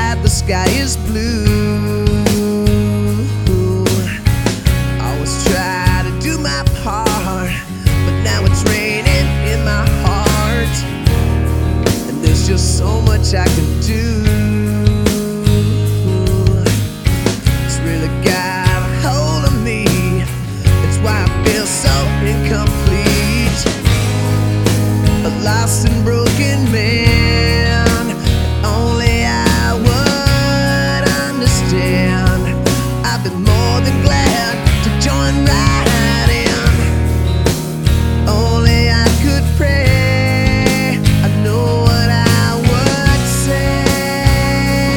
that the sky is blue. I always try to do my part, but now it's raining in my heart, and there's just so much I can do.